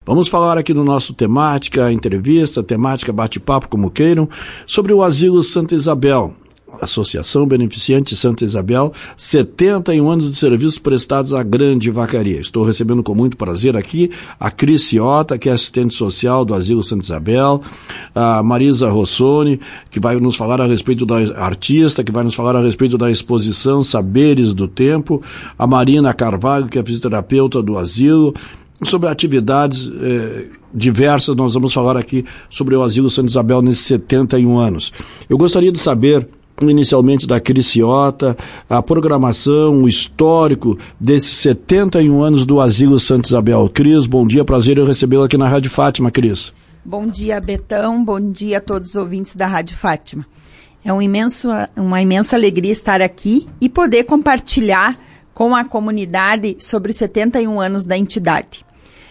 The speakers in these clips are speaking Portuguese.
Vamos falar aqui no nosso temática entrevista, temática bate-papo, como queiram, sobre o Asilo Santa Isabel. Associação Beneficente Santa Isabel, 71 anos de serviços prestados à Grande Vacaria. Estou recebendo com muito prazer aqui a Cris Ciota, que é assistente social do Asilo Santa Isabel, a Marisa Rossoni, que vai nos falar a respeito da artista, que vai nos falar a respeito da exposição Saberes do Tempo, a Marina Carvalho, que é fisioterapeuta do asilo. Sobre atividades diversas, nós vamos falar aqui sobre o Asilo Santa Isabel nesses 71 anos. Eu gostaria de saber, inicialmente, da Cris Ciota, a programação, o histórico desses 71 anos do Asilo Santa Isabel. Cris, bom dia, prazer em recebê-la aqui na Rádio Fátima, Cris. Bom dia, Betão, bom dia a todos os ouvintes da Rádio Fátima. É uma imensa alegria estar aqui e poder compartilhar com a comunidade sobre os 71 anos da entidade.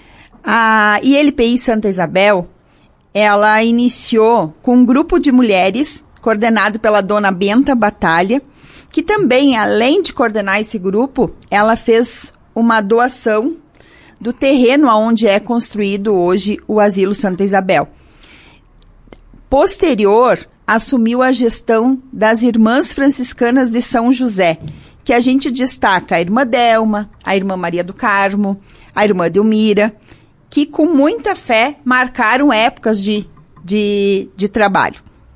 A ILPI Santa Isabel, ela iniciou com um grupo de mulheres, coordenado pela dona Benta Batalha, que também, além de coordenar esse grupo, ela fez uma doação do terreno onde é construído hoje o Asilo Santa Isabel. Posterior, assumiu a gestão das Irmãs Franciscanas de São José, que a gente destaca a irmã Delma, a irmã Maria do Carmo, a irmã Delmira, que com muita fé marcaram épocas de trabalho.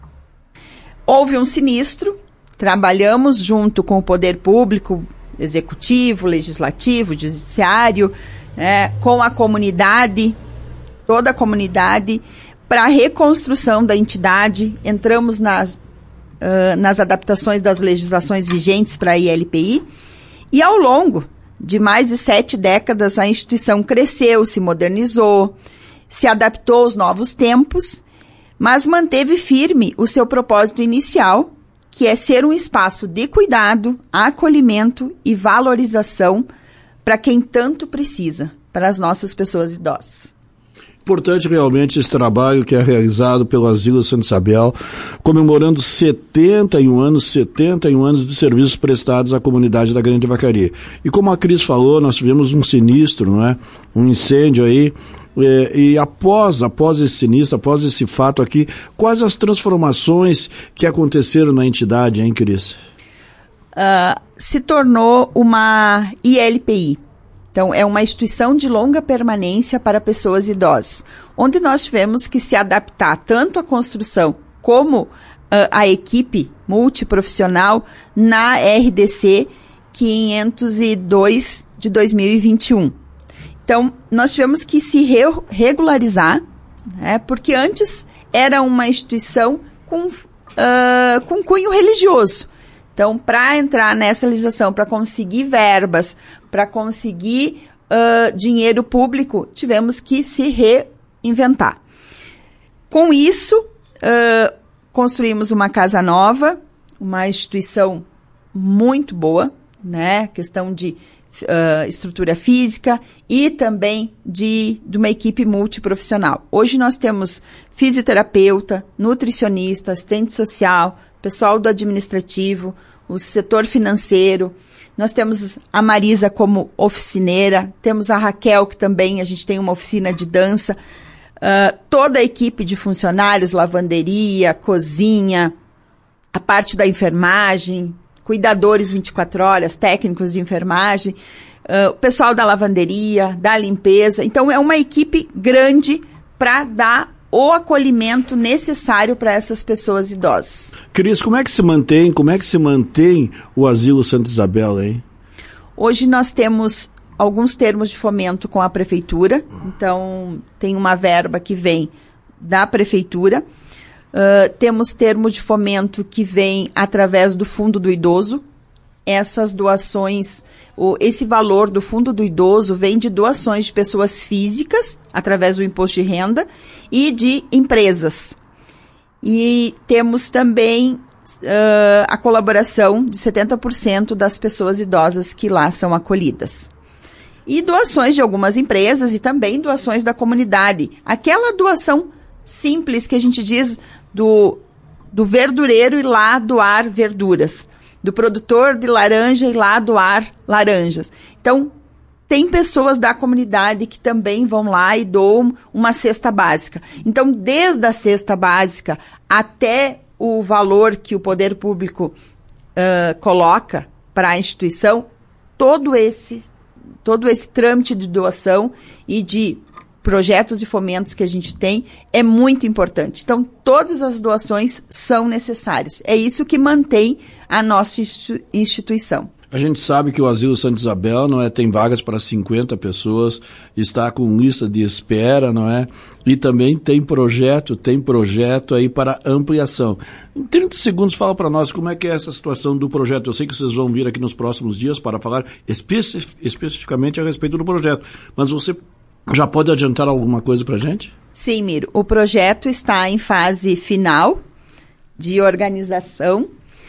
Houve um sinistro, trabalhamos junto com o poder público, executivo, legislativo, judiciário, com a comunidade, toda a comunidade, para a reconstrução da entidade. Entramos nas adaptações das legislações vigentes para a ILPI, e ao longo de mais de 7 décadas a instituição cresceu, se modernizou, se adaptou aos novos tempos, mas manteve firme o seu propósito inicial, que é ser um espaço de cuidado, acolhimento e valorização para quem tanto precisa, para as nossas pessoas idosas. Importante realmente esse trabalho que é realizado pelo Asilo Santa Isabel, comemorando 71 anos de serviços prestados à comunidade da Grande Vacaria. E como a Cris falou, nós tivemos um sinistro, não é? Um incêndio aí, e após esse sinistro, após esse fato aqui, quais as transformações que aconteceram na entidade, hein, Cris? Se tornou uma ILPI. Então, é uma instituição de longa permanência para pessoas idosas, onde nós tivemos que se adaptar tanto à construção como à equipe multiprofissional na RDC 502 de 2021. Então, nós tivemos que se regularizar, né, porque antes era uma instituição com cunho religioso. Então, para entrar nessa legislação, para conseguir verbas, para conseguir dinheiro público, tivemos que se reinventar. Com isso, construímos uma casa nova, uma instituição muito boa, né? Questão de estrutura física e também de uma equipe multiprofissional. Hoje nós temos fisioterapeuta, nutricionista, assistente social, pessoal do administrativo, o setor financeiro. Nós temos a Marisa como oficineira, temos a Raquel, que também a gente tem uma oficina de dança, toda a equipe de funcionários, lavanderia, cozinha, a parte da enfermagem, cuidadores 24 horas, técnicos de enfermagem, o pessoal da lavanderia, da limpeza. Então, é uma equipe grande para dar o acolhimento necessário para essas pessoas idosas. Cris, como é que se mantém o Asilo Santa Isabel, hein? Hoje nós temos alguns termos de fomento com a prefeitura, então tem uma verba que vem da prefeitura, temos termos de fomento que vem através do Fundo do Idoso. Essas doações, esse valor do Fundo do Idoso vem de doações de pessoas físicas, através do imposto de renda, e de empresas. E temos também a colaboração de 70% das pessoas idosas que lá são acolhidas. E doações de algumas empresas e também doações da comunidade. Aquela doação simples que a gente diz do verdureiro ir lá doar verduras, do produtor de laranja ir lá doar laranjas. Então, tem pessoas da comunidade que também vão lá e doam uma cesta básica. Então, desde a cesta básica até o valor que o poder público coloca para a instituição, todo esse trâmite de doação e de projetos e fomentos que a gente tem é muito importante. Então, todas as doações são necessárias. É isso que mantém a nossa instituição. A gente sabe que o Asilo Santa Isabel, não é, tem vagas para 50 pessoas, está com lista de espera, não é? E também tem projeto aí para ampliação. Em 30 segundos, fala para nós como é que é essa situação do projeto. Eu sei que vocês vão vir aqui nos próximos dias para falar especificamente a respeito do projeto, mas você já pode adiantar alguma coisa para a gente? Sim, Miro. O projeto está em fase final de organização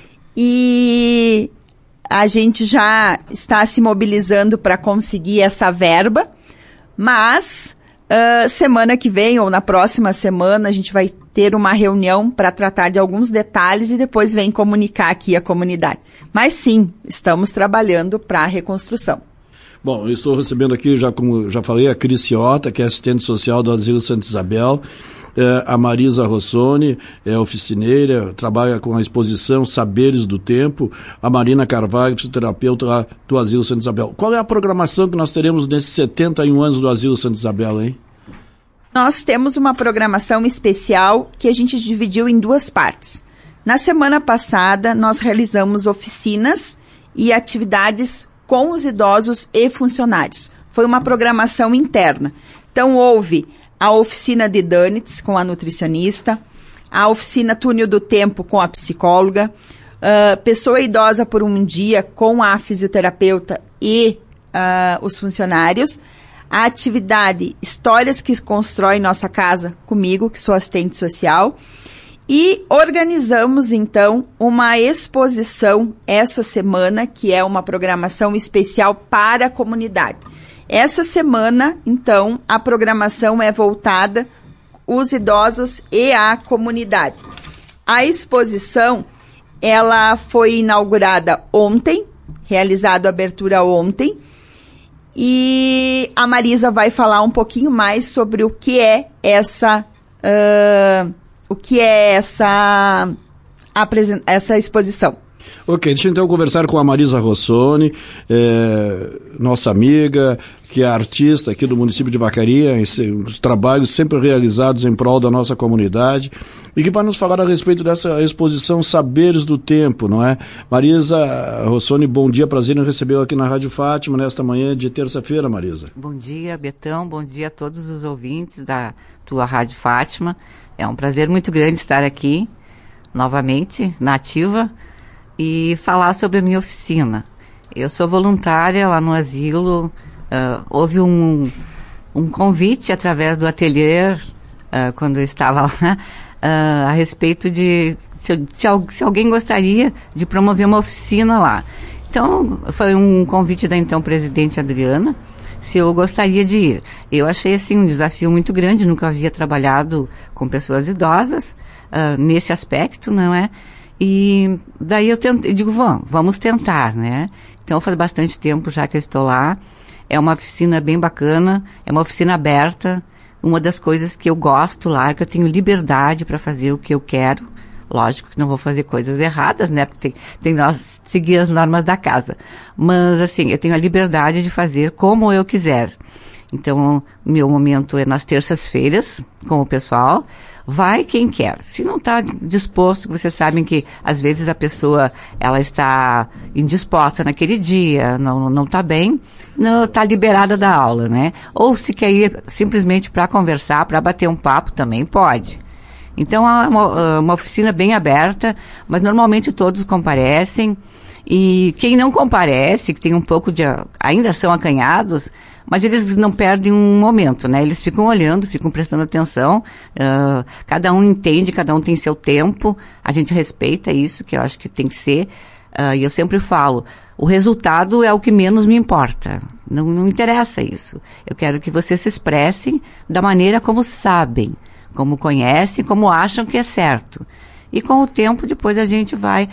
e a gente já está se mobilizando para conseguir essa verba, mas semana que vem ou na próxima semana a gente vai ter uma reunião para tratar de alguns detalhes e depois vem comunicar aqui a comunidade. Mas sim, estamos trabalhando para a reconstrução. Bom, eu estou recebendo aqui, como já falei, a Cris Ciota, que é assistente social do Asilo Santa Isabel, a Marisa Rossoni, é oficineira, trabalha com a exposição Saberes do Tempo, a Marina Carvalho, fisioterapeuta do Asilo Santa Isabel. Qual é a programação que nós teremos nesses 71 anos do Asilo Santa Isabel, hein? Nós temos uma programação especial que a gente dividiu em duas partes. Na semana passada, nós realizamos oficinas e atividades com os idosos e funcionários. Foi uma programação interna. Então, houve a oficina de Danitz com a nutricionista, a oficina Túnel do Tempo com a psicóloga, pessoa idosa por um dia com a fisioterapeuta e os funcionários, a atividade Histórias que Constroem Nossa Casa comigo, que sou assistente social, e organizamos, então, uma exposição essa semana, que é uma programação especial para a comunidade. Essa semana, então, a programação é voltada os idosos e a comunidade. A exposição, ela foi inaugurada ontem, realizada a abertura ontem, e a Marisa vai falar um pouquinho mais sobre o que é essa exposição. Ok, deixa eu então conversar com a Marisa Rossoni, nossa amiga, que é artista aqui do município de Vacaria, os trabalhos sempre realizados em prol da nossa comunidade, e que vai nos falar a respeito dessa exposição Saberes do Tempo, não é? Marisa Rossoni, bom dia, prazer em recebê-la aqui na Rádio Fátima, nesta manhã de terça-feira, Marisa. Bom dia, Betão, bom dia a todos os ouvintes da tua Rádio Fátima. É um prazer muito grande estar aqui, novamente, na ativa, e falar sobre a minha oficina. Eu sou voluntária lá no asilo, houve um convite através do ateliê, quando eu estava lá, a respeito de se alguém gostaria de promover uma oficina lá. Então, foi um convite da então presidente Adriana, se eu gostaria de ir. Eu achei assim um desafio muito grande, nunca havia trabalhado com pessoas idosas nesse aspecto, não é? E daí eu digo, vamos tentar, né? Então faz bastante tempo já que eu estou lá. É uma oficina bem bacana, é uma oficina aberta. Uma das coisas que eu gosto lá é que eu tenho liberdade para fazer o que eu quero. Lógico que não vou fazer coisas erradas, né? Porque tem nós seguir as normas da casa. Mas assim, eu tenho a liberdade de fazer como eu quiser. Então, meu momento é nas terças-feiras com o pessoal. Vai quem quer. Se não está disposto, vocês sabem que às vezes a pessoa ela está indisposta naquele dia, não está bem, não está liberada da aula, né? Ou se quer ir simplesmente para conversar, para bater um papo, também pode. Então é uma oficina bem aberta, mas normalmente todos comparecem. E quem não comparece, que tem um pouco de... ainda são acanhados, mas eles não perdem um momento, né? Eles ficam olhando, ficam prestando atenção, cada um entende, cada um tem seu tempo, a gente respeita isso, que eu acho que tem que ser, e eu sempre falo, o resultado é o que menos me importa, não interessa isso. Eu quero que vocês se expressem da maneira como sabem, como conhecem, como acham que é certo. E com o tempo, depois a gente vai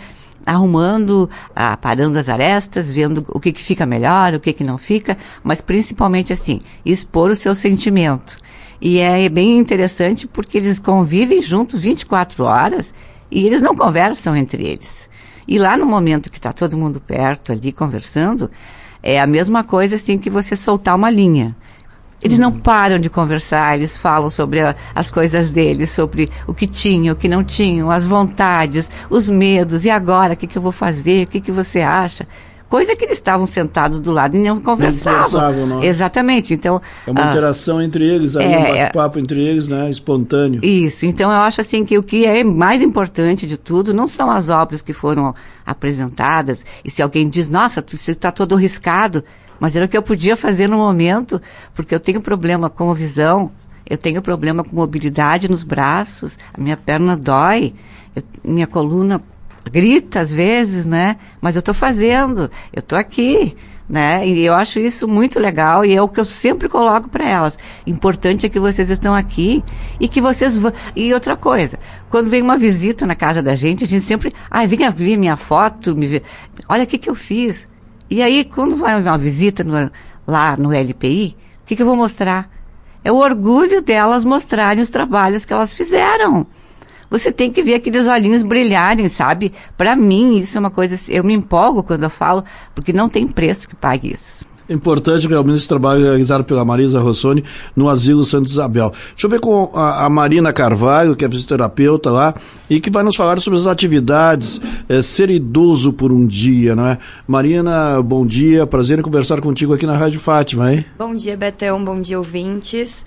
arrumando, parando as arestas, vendo o que fica melhor, o que não fica, mas principalmente assim, expor o seu sentimento. E é bem interessante porque eles convivem juntos 24 horas e eles não conversam entre eles. E lá no momento que está todo mundo perto ali conversando, é a mesma coisa assim que você soltar uma linha. Eles não param de conversar, eles falam sobre as coisas deles, sobre o que tinham, o que não tinham, as vontades, os medos, e agora, o que eu vou fazer, o que você acha? Coisa que eles estavam sentados do lado e não conversavam. Não conversavam, não. Exatamente, então... É uma interação entre eles, um bate-papo entre eles, né, espontâneo. Isso, então eu acho assim que o que é mais importante de tudo não são as obras que foram apresentadas, e se alguém diz, nossa, você está todo riscado, mas era o que eu podia fazer no momento, porque eu tenho problema com visão, eu tenho problema com mobilidade nos braços, a minha perna dói, minha coluna grita às vezes, né? Mas eu estou fazendo, eu estou aqui, né? E eu acho isso muito legal e é o que eu sempre coloco para elas. Importante é que vocês estão aqui e que vocês vão... E outra coisa, quando vem uma visita na casa da gente, a gente sempre... vem ver minha foto, olha o que eu fiz. E aí, quando vai uma visita lá no LPI, o que eu vou mostrar? É o orgulho delas mostrarem os trabalhos que elas fizeram. Você tem que ver aqueles olhinhos brilharem, sabe? Para mim, isso é uma coisa... Eu me empolgo quando eu falo, porque não tem preço que pague isso. Importante realmente esse trabalho realizado pela Marisa Rossoni no Asilo Santa Isabel. Deixa eu ver com a Marina Carvalho, que é fisioterapeuta lá, e que vai nos falar sobre as atividades, ser idoso por um dia, não é? Marina, bom dia, prazer em conversar contigo aqui na Rádio Fátima, hein? Bom dia, Betão, bom dia, ouvintes.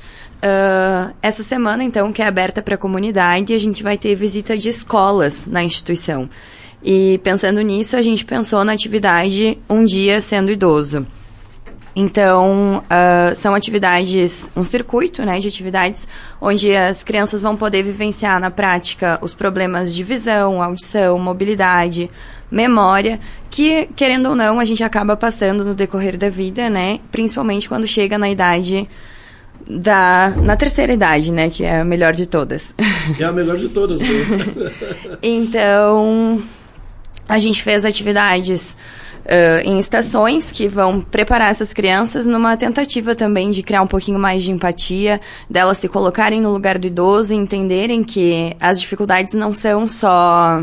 Essa semana, então, que é aberta para a comunidade, a gente vai ter visita de escolas na instituição. E pensando nisso, a gente pensou na atividade Um Dia Sendo Idoso. Então, são atividades, um circuito, né, de atividades onde as crianças vão poder vivenciar na prática os problemas de visão, audição, mobilidade, memória, que, querendo ou não, a gente acaba passando no decorrer da vida, né, principalmente quando chega na idade... na terceira idade, né, que é a melhor de todas. É a melhor de todas mesmo. Então, a gente fez atividades em estações que vão preparar essas crianças numa tentativa também de criar um pouquinho mais de empatia, delas se colocarem no lugar do idoso e entenderem que as dificuldades não são só...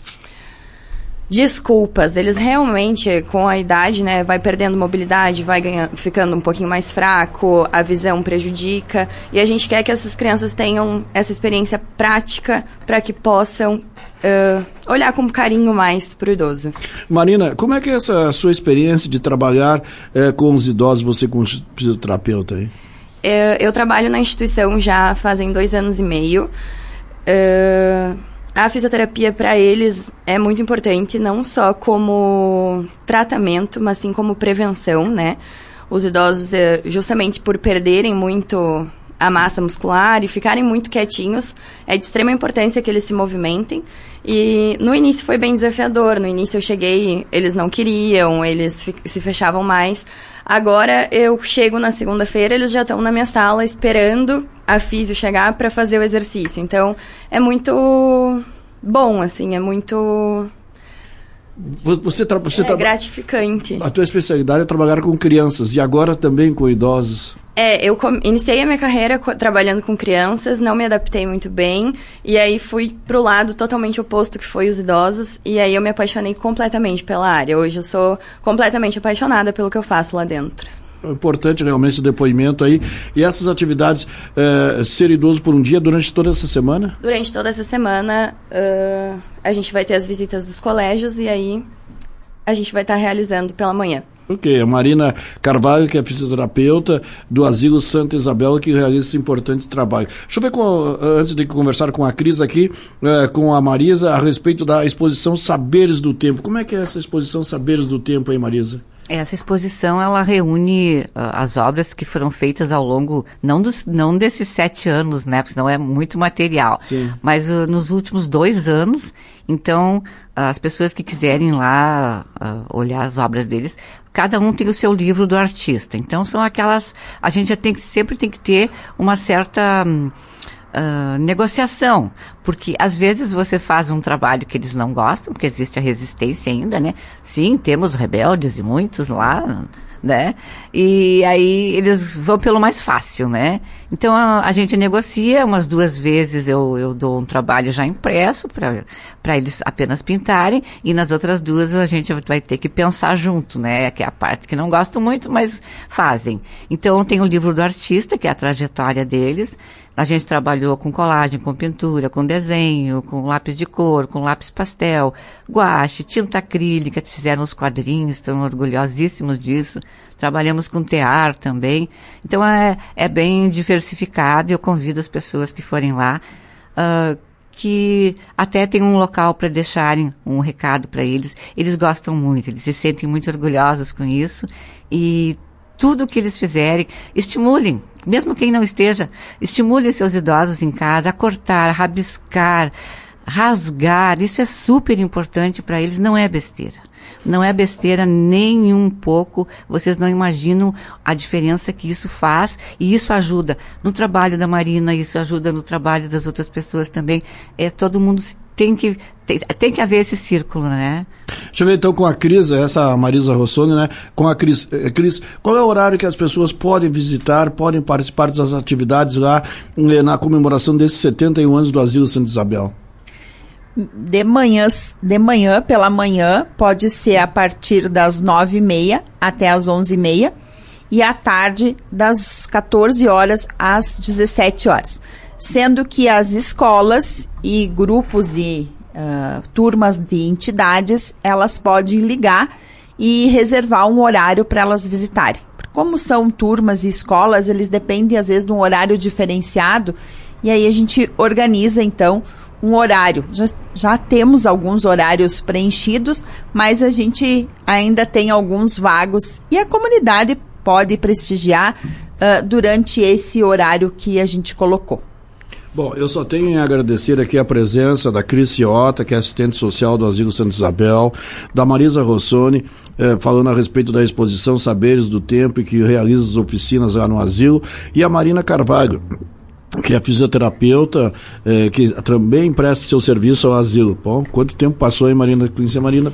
desculpas, eles realmente, com a idade, né, vai perdendo mobilidade, vai ficando um pouquinho mais fraco, a visão prejudica, e a gente quer que essas crianças tenham essa experiência prática para que possam olhar com carinho mais para o idoso. Marina, como é que é essa sua experiência de trabalhar com os idosos, você como fisioterapeuta aí? Eu trabalho na instituição já fazem 2 anos e meio. A fisioterapia para eles é muito importante, não só como tratamento, mas sim como prevenção, né? Os idosos, justamente por perderem muito a massa muscular e ficarem muito quietinhos, é de extrema importância que eles se movimentem. E no início foi bem desafiador. No início eu cheguei, eles não queriam, eles se fechavam mais. Agora eu chego na segunda-feira, eles já estão na minha sala esperando a físio chegar para fazer o exercício. Então, é muito bom, assim, é muito... Você gratificante. A tua especialidade é trabalhar com crianças e agora também com idosos. Eu iniciei a minha carreira trabalhando com crianças, não me adaptei muito bem, e aí fui pro lado totalmente oposto, que foi os idosos, e aí eu me apaixonei completamente pela área. Hoje eu sou completamente apaixonada pelo que eu faço lá dentro. É importante realmente esse depoimento aí. E essas atividades, ser idoso por um dia durante toda essa semana? Durante toda essa semana, a gente vai ter as visitas dos colégios, e aí a gente vai estar realizando pela manhã. Ok, a Marina Carvalho, que é fisioterapeuta do Asilo Santa Isabel, que realiza esse importante trabalho. Deixa eu ver, antes de conversar com a Cris aqui, com a Marisa, a respeito da exposição Saberes do Tempo. Como é que é essa exposição Saberes do Tempo aí, Marisa? Essa exposição, ela reúne as obras que foram feitas ao longo, não desses 7 anos, né, porque senão é muito material, sim, mas nos últimos 2 anos. Então, as pessoas que quiserem lá olhar as obras deles, cada um tem o seu livro do artista. Então, são aquelas... A gente sempre tem que ter uma certa negociação, porque às vezes você faz um trabalho que eles não gostam, porque existe a resistência ainda, né? Sim, temos rebeldes e muitos lá, né? E aí eles vão pelo mais fácil, né? Então a gente negocia, umas 2 vezes eu dou um trabalho já impresso para eles apenas pintarem, e nas outras 2 a gente vai ter que pensar junto, né? Que é a parte que não gostam muito, mas fazem. Então tem o livro do artista, que é a trajetória deles. A gente trabalhou com colagem, com pintura, com desenho, com lápis de cor, com lápis pastel, guache, tinta acrílica, fizeram os quadrinhos, estão orgulhosíssimos disso. Trabalhamos com tear também. Então é bem diversificado, e eu convido as pessoas que forem lá, que até tem um local para deixarem um recado para eles. Eles gostam muito, eles se sentem muito orgulhosos com isso, e tudo que eles fizerem, estimulem, mesmo quem não esteja, estimule seus idosos em casa a cortar, a rabiscar, rasgar. Isso é super importante para eles, não é besteira. Não é besteira nem um pouco. Vocês não imaginam a diferença que isso faz, e isso ajuda no trabalho da Marina, isso ajuda no trabalho das outras pessoas também. Todo mundo tem que haver esse círculo, né? Deixa eu ver então com a Cris, essa Marisa Rossoni, né? Com a Cris. Cris, qual é o horário que as pessoas podem visitar, podem participar das atividades lá na comemoração desses 71 anos do Asilo Santa Isabel? De manhã, pela manhã, pode ser a partir das 9h30 até as 11h30, e à tarde das 14 horas às 17 horas. Sendo que as escolas e grupos de turmas de entidades, elas podem ligar e reservar um horário para elas visitarem. Como são turmas e escolas, eles dependem às vezes de um horário diferenciado, e aí a gente organiza então um horário. Já temos alguns horários preenchidos, mas a gente ainda tem alguns vagos, e a comunidade pode prestigiar durante esse horário que a gente colocou. Bom, eu só tenho a agradecer aqui a presença da Cris Ciota, que é assistente social do Asilo Santa Isabel, da Marisa Rossoni, falando a respeito da exposição Saberes do Tempo, e que realiza as oficinas lá no asilo, e a Marina Carvalho, que é fisioterapeuta, que também presta seu serviço ao asilo. Bom, quanto tempo passou, hein, Marina? Conheci a Marina.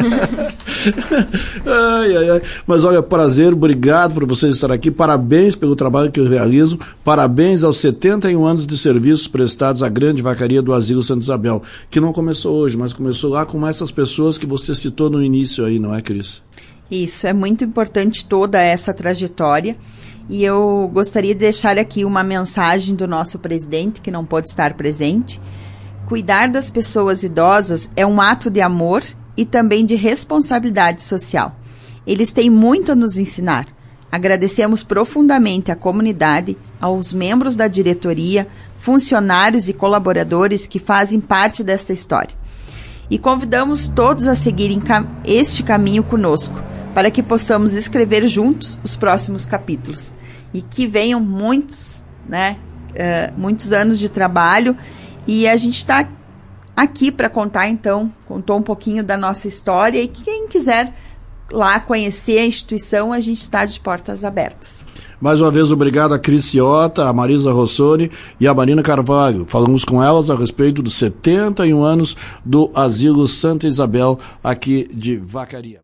Ai. Mas olha, prazer, obrigado por vocês estarem aqui, parabéns pelo trabalho que eu realizo, parabéns aos 71 anos de serviços prestados à grande vacaria do Asilo Santa Isabel, que não começou hoje, mas começou lá com essas pessoas que você citou no início aí, não é, Cris? Isso, é muito importante toda essa trajetória. E eu gostaria de deixar aqui uma mensagem do nosso presidente, que não pode estar presente. Cuidar das pessoas idosas é um ato de amor e também de responsabilidade social. Eles têm muito a nos ensinar. Agradecemos profundamente à comunidade, aos membros da diretoria, funcionários e colaboradores que fazem parte desta história. E convidamos todos a seguirem este caminho conosco, para que possamos escrever juntos os próximos capítulos. E que venham muitos anos de trabalho. E a gente está aqui para contar, então, contou um pouquinho da nossa história. E quem quiser lá conhecer a instituição, a gente está de portas abertas. Mais uma vez, obrigado a Cris Ciota, a Marisa Rossoni e a Marina Carvalho. Falamos com elas a respeito dos 71 anos do Asilo Santa Isabel, aqui de Vacaria.